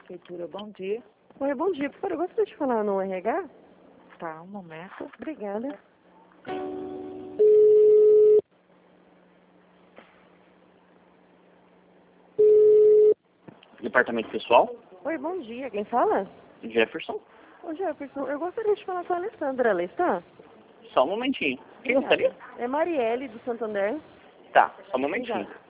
Prefeitura, bom dia. Oi, bom dia. Por favor, eu gostaria de falar no RH? Tá, um momento. Obrigada. Departamento pessoal, Oi, bom dia. Quem fala? Jefferson. Ô, Jefferson, eu gostaria de falar com a Alessandra. Ela está? Só um momentinho. Quem Obrigada. gostaria? É Marielle, do Santander. Tá, só um momentinho. Obrigada.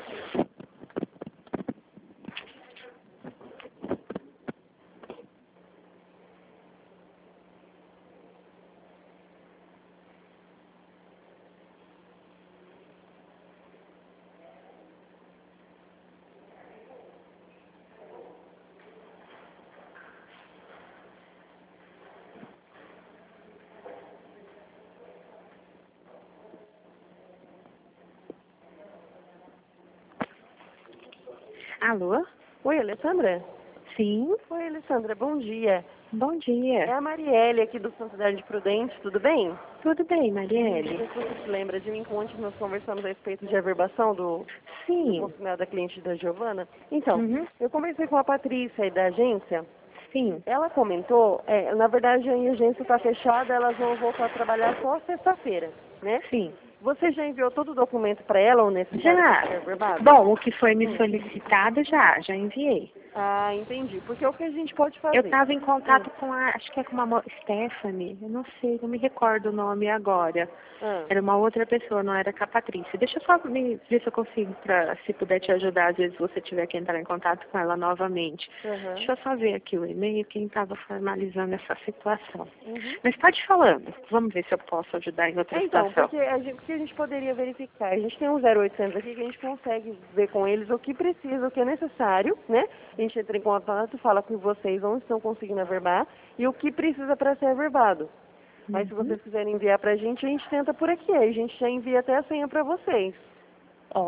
Alô? Oi, Alessandra? Sim, Oi, Alessandra, bom dia. bom É dia. a Marielle aqui do Santander de Prudente, tudo bem? Tudo bem, Não Marielle? sei se você se lembra de mim, ontem nós conversamos a respeito de averbação do Sim. consignado da cliente da Giovana. Então, Uhum. eu conversei com a Patrícia aí da agência. Sim. Ela comentou, na verdade a agência está fechada, elas vão voltar a trabalhar só sexta-feira, né? Sim. Você já enviou todo o documento para ela ou necessário Já. para ser verbado? Bom, o que foi me solicitado já enviei. Ah, entendi. Porque é o que a gente pode fazer? Eu estava em contato com acho que é com uma Stephanie, eu não sei, não me recordo o nome agora. Ah, Era uma outra pessoa, não era com a Patrícia. Deixa eu só ver se eu consigo, se puder te ajudar, às vezes você tiver que entrar em contato com ela novamente. aham. Deixa eu só ver aqui o e-mail, quem estava formalizando essa situação. Uhum. Mas pode falando, vamos ver se eu posso ajudar em outra Então, situação. porque a gente poderia verificar, a gente tem um 0800 aqui que a gente consegue ver com eles o que precisa, o que é necessário, né? A gente entra em contato, fala com vocês onde estão conseguindo averbar e o que precisa para ser averbado. Mas se vocês quiserem enviar pra gente tenta por aqui, aí a gente já envia até a senha para vocês. Ó,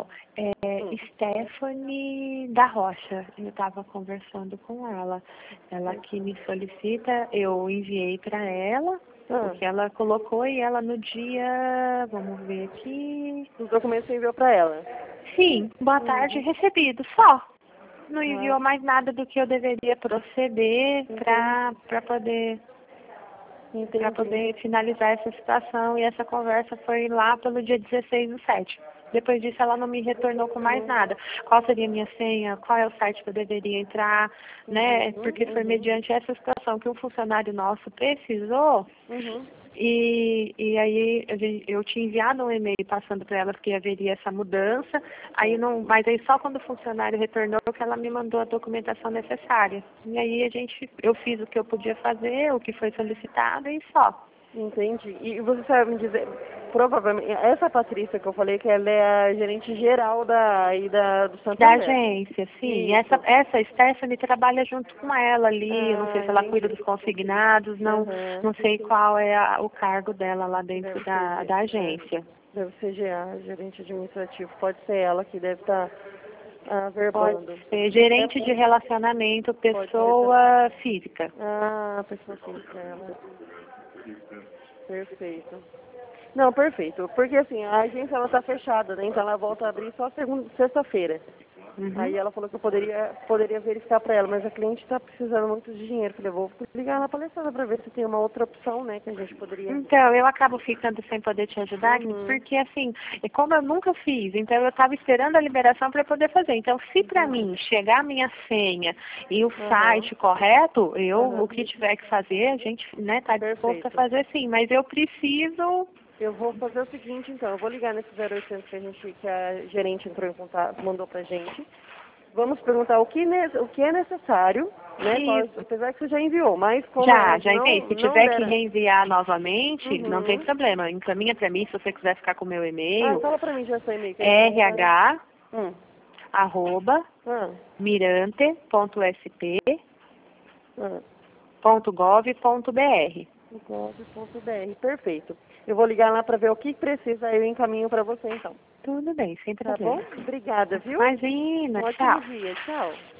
Stephanie da Rocha, eu estava conversando com ela. Ela que me solicita, eu enviei para ela, Ah, porque ela colocou e ela no dia, vamos ver aqui. os documentos você enviou para ela. Sim, boa tarde, recebido, só. Não Ah, enviou mais nada do que eu deveria proceder para poder entendi. finalizar essa situação. E essa conversa foi lá pelo dia 16/7. Depois disso, ela não me retornou com mais nada. Qual seria a minha senha? Qual é o site que eu deveria entrar? Né? Porque foi mediante essa situação que um funcionário nosso precisou. Uhum. E aí eu tinha enviado um e-mail passando para ela porque haveria essa mudança. Aí não, mas aí só quando o funcionário retornou que ela me mandou a documentação necessária. E aí eu fiz o que eu podia fazer, o que foi solicitado e só. Entendi. E você sabe me dizer, provavelmente, essa Patrícia que eu falei que ela é a gerente geral do Da Santander. agência, sim. Isso. Essa Stephanie trabalha junto com ela ali. Eu não sei se ela cuida dos consignados, Aham. não sei qual é o cargo dela lá dentro Deve da ser, agência. deve ser GA, gerente administrativo. Pode ser ela que deve estar Pode verbando. ser gerente de relacionamento, Pode ser pessoa física. Ah, pessoa física, ela. Perfeito. Não, perfeito. Porque assim, a agência ela tá fechada, né? Então ela volta a abrir só sexta-feira. Aí ela falou que eu poderia verificar para ela, mas a cliente está precisando muito de dinheiro. Falei, vou ligar na palestra para ver se tem uma outra opção, né, que a gente poderia. Então, eu acabo ficando sem poder te ajudar, porque assim, como eu nunca fiz, então eu estava esperando a liberação para poder fazer. Então, se para mim chegar a minha senha e o site correto, o que tiver que fazer, a gente, né, tá disposto a fazer sim, mas eu preciso. Eu vou fazer o seguinte, então, eu vou ligar nesse 0800 que a gerente entrou em contato, mandou pra gente. Vamos perguntar o que é necessário, né? Apesar que você já enviou, mas como Já não, enviei. Se não tiver que deram... reenviar novamente, não tem problema. Encaminha para mim, se você quiser ficar com o meu e-mail. fala pra mim já seu e-mail. RH Hum. @ Ah, mirante.sp.gov.br. gov.br. Perfeito. Eu vou ligar lá para ver o que precisa, aí eu encaminho para você então. Tudo bem, sem Tá bom? problema. Obrigada, viu? Imagina, Um tchau. ótimo dia. Tchau.